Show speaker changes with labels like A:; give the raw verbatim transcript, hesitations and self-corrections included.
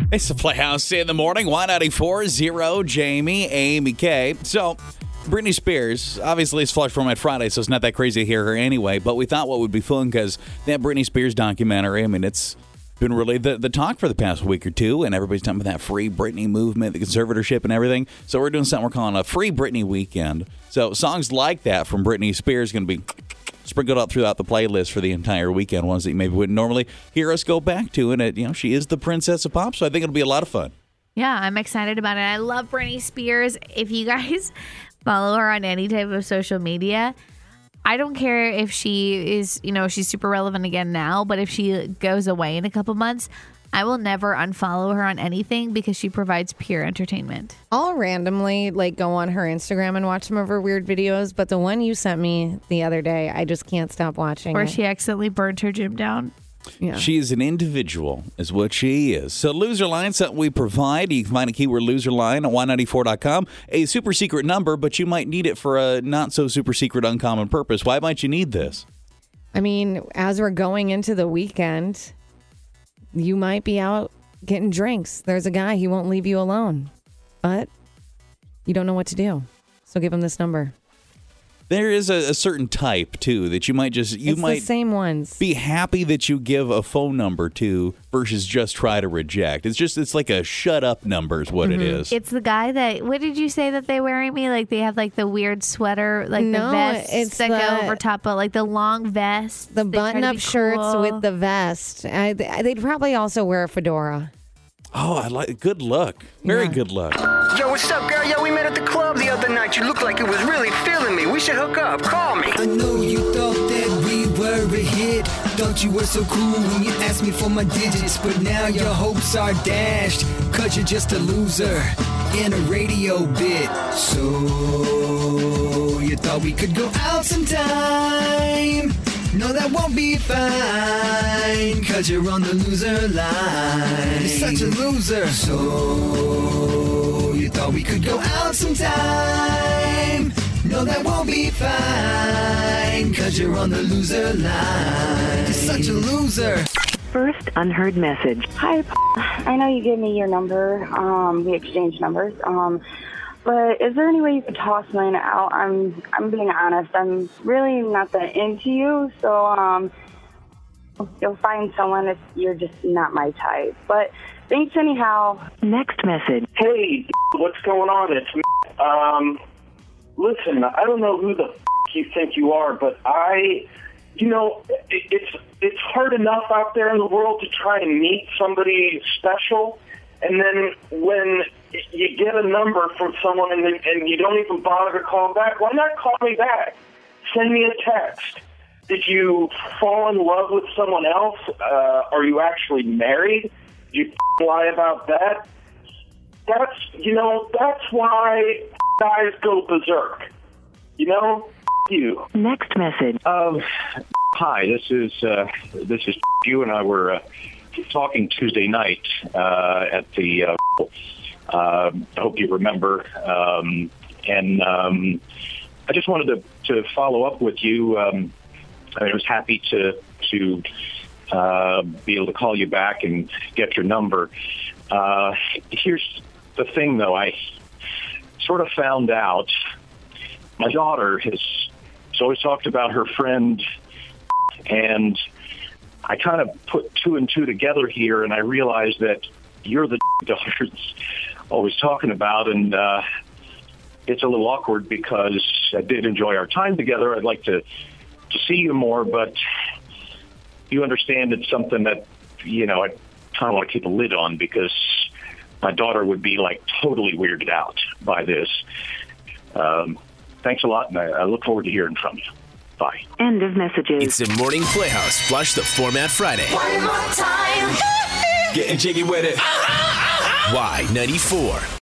A: It's the Playhouse in the morning. Y ninety-four, Zero, Jamie, Amy K. So, Britney Spears, obviously it's Flush Format Friday, so it's not that crazy to hear her anyway, but we thought what would be fun because that Britney Spears documentary, I mean, it's been really the, the talk for the past week or two, and everybody's talking about that free Britney movement, the conservatorship and everything. So we're doing something we're calling a Free Britney Weekend. So songs like that from Britney Spears are going to be sprinkled out throughout the playlist for the entire weekend, ones that you maybe wouldn't normally hear us go back to. And, it, you know, she is the princess of pop, so I think it'll be a lot of fun.
B: Yeah, I'm excited about it. I love Britney Spears. If you guys follow her on any type of social media, I don't care if she is, you know, she's super relevant again now, but if she goes away in a couple months, I will never unfollow her on anything because she provides pure entertainment.
C: I'll randomly like go on her Instagram and watch some of her weird videos, but the one you sent me the other day, I just can't stop watching.
B: Or
C: it.
B: she accidentally burnt her gym down.
C: Yeah.
A: She is an individual, is what she is. So loser line, something we provide. You can find a keyword loser line at Y ninety-four dot com. A super secret number, but you might need it for a not so super secret uncommon purpose. Why might you need this?
C: I mean, as we're going into the weekend, you might be out getting drinks. There's a guy, he won't leave you alone, but you don't know what to do. So give him this number.
A: There is a, a certain type, too, that you might just, you
C: it's
A: might
C: the same ones.
A: be happy that you give a phone number to versus just try to reject. It's just, it's like a shut up number is what
C: Mm-hmm.
A: it is.
B: It's the guy that, what did you say that they wearing me? Like they have like the weird sweater, like
C: No,
B: the vests
C: it's
B: that
C: the-
B: go over top of like the long vests.
C: The
B: They try to
C: button-up
B: be
C: shirts
B: cool.
C: with the vest. I, they'd probably also wear a fedora.
A: Oh, I like, good luck. Very
C: Yeah.
A: good luck.
D: Yo, what's up, girl? Yo, we met at the club the other night. You looked like it was really feeling me. We should hook up. Call me.
E: I know you thought that we were a hit. Thought you were so cool when you asked me for my digits. But now your hopes are dashed. Cause you're just a loser in a radio bit. So you thought we could go out sometime. No, that won't be fine. Cause you're on the loser line. You're such a loser. So you thought we could go out sometime. No, that won't be fine. Cause you're on the loser line. You're such a loser.
F: First unheard message.
G: Hi, I know you gave me your number. Um, we exchanged numbers. Um, but is there any way you could toss mine out? I'm I'm being honest. I'm really not that into you, so um, you'll find someone if you're just not my type. But thanks anyhow.
F: Next message.
H: Hey, what's going on? It's me. Um, listen, I don't know who the f*** you think you are, but I, you know, it, it's it's hard enough out there in the world to try and meet somebody special, and then when you get a number from someone and, and you don't even bother to call back, why not call me back? Send me a text. Did you fall in love with someone else? Uh, are you actually married? Did you f- lie about that? That's, you know, that's why guys go berserk. You know? F- you.
F: Next message.
I: Um, hi, this is uh, this is you and I were uh, talking Tuesday night uh, at the. Uh, uh, I hope you remember, um, and um, I just wanted to, to follow up with you. Um, I was happy to to uh, be able to call you back and get your number. Uh, here's the thing, though. I sort of found out my daughter has, has always talked about her friend, and I kind of put two and two together here, and I realized that you're the daughter that's always talking about, and uh, it's a little awkward because I did enjoy our time together. I'd like to, to see you more, but you understand it's something that, you know, I kind of want to keep a lid on because my daughter would be, like, totally weirded out by this. Um, thanks a lot, and I, I look forward to hearing from you. Bye.
F: End of messages.
J: It's the Morning Playhouse. Flush the Format Friday.
K: One more time.
J: Getting jiggy with it. Y ninety-four.